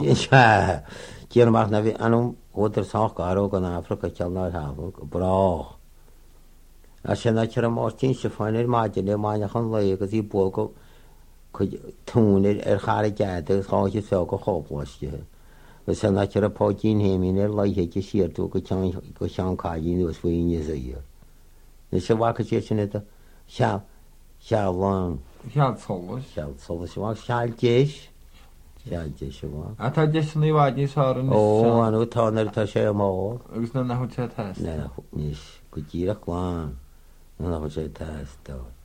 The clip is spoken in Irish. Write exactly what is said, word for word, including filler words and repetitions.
Ja, Kier mag na vi anum oder sach garo gan Afrika chalna hafu bra. Asena chira Martin se fanel majene manya khan lai ka si bo ko ko tune er khare jade khaji so ko khob wasje. Asena chira pojin hemine lai he ki shir to ko chang ko shang ka yin was wi ni ze ye. Ne se wa ka che chene ta sha sha lang Sha solos. sha so se wa sha jesh. Ja, jesh wa. A ta jesh ni wa ni sarn. O anu taner ta she mo. Agus na na hu chat has. Na nis ku jira kwan. Na ho che ta sto.